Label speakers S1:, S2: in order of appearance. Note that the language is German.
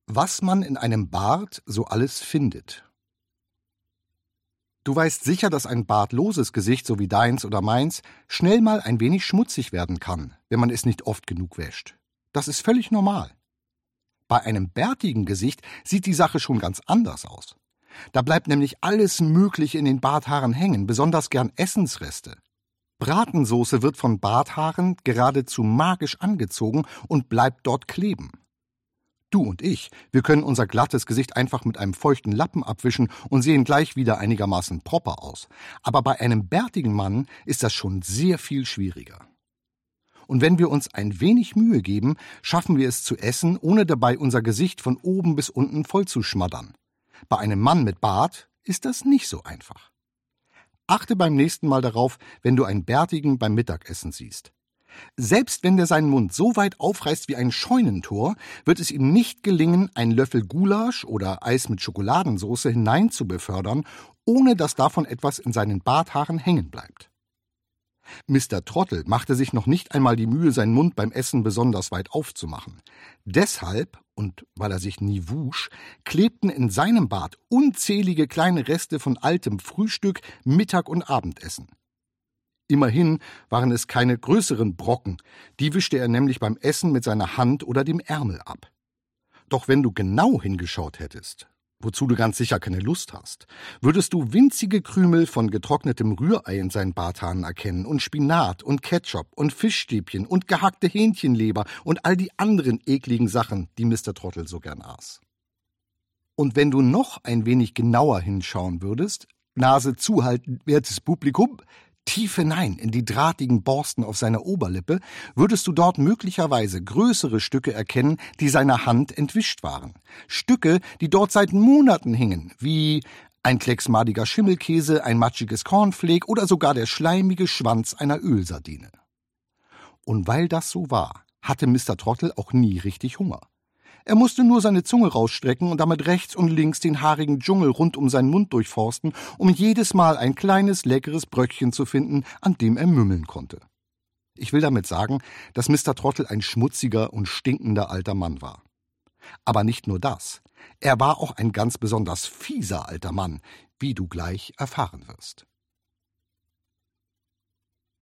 S1: Was man in einem Bad so alles findet. Du weißt sicher, dass ein bartloses Gesicht, so wie deins oder meins, schnell mal ein wenig schmutzig werden kann, wenn man es nicht oft genug wäscht. Das ist völlig normal. Bei einem bärtigen Gesicht sieht die Sache schon ganz anders aus. Da bleibt nämlich alles Mögliche in den Barthaaren hängen, besonders gern Essensreste. Bratensoße wird von Barthaaren geradezu magisch angezogen und bleibt dort kleben. Du und ich, wir können unser glattes Gesicht einfach mit einem feuchten Lappen abwischen und sehen gleich wieder einigermaßen proper aus. Aber bei einem bärtigen Mann ist das schon sehr viel schwieriger. Und wenn wir uns ein wenig Mühe geben, schaffen wir es zu essen, ohne dabei unser Gesicht von oben bis unten voll zu schmattern. Bei einem Mann mit Bart ist das nicht so einfach. Achte beim nächsten Mal darauf, wenn du einen Bärtigen beim Mittagessen siehst. Selbst wenn der seinen Mund so weit aufreißt wie ein Scheunentor, wird es ihm nicht gelingen, einen Löffel Gulasch oder Eis mit Schokoladensauce hinein zu befördern, ohne dass davon etwas in seinen Barthaaren hängen bleibt. Mr. Trottel machte sich noch nicht einmal die Mühe, seinen Mund beim Essen besonders weit aufzumachen. Deshalb, und weil er sich nie wusch, klebten in seinem Bart unzählige kleine Reste von altem Frühstück, Mittag- und Abendessen. Immerhin waren es keine größeren Brocken, die wischte er nämlich beim Essen mit seiner Hand oder dem Ärmel ab. Doch wenn du genau hingeschaut hättest, wozu du ganz sicher keine Lust hast, würdest du winzige Krümel von getrocknetem Rührei in seinen Barthaaren erkennen und Spinat und Ketchup und Fischstäbchen und gehackte Hähnchenleber und all die anderen ekligen Sachen, die Mr. Trottel so gern aß. Und wenn du noch ein wenig genauer hinschauen würdest, Nase zuhalten, wertes Publikum, tief hinein in die drahtigen Borsten auf seiner Oberlippe, würdest du dort möglicherweise größere Stücke erkennen, die seiner Hand entwischt waren. Stücke, die dort seit Monaten hingen, wie ein Klecks madiger Schimmelkäse, ein matschiges Cornflake oder sogar der schleimige Schwanz einer Ölsardine. Und weil das so war, hatte Mr. Trottel auch nie richtig Hunger. Er musste nur seine Zunge rausstrecken und damit rechts und links den haarigen Dschungel rund um seinen Mund durchforsten, um jedes Mal ein kleines, leckeres Bröckchen zu finden, an dem er mümmeln konnte. Ich will damit sagen, dass Mr. Trottel ein schmutziger und stinkender alter Mann war. Aber nicht nur das. Er war auch ein ganz besonders fieser alter Mann, wie du gleich erfahren wirst.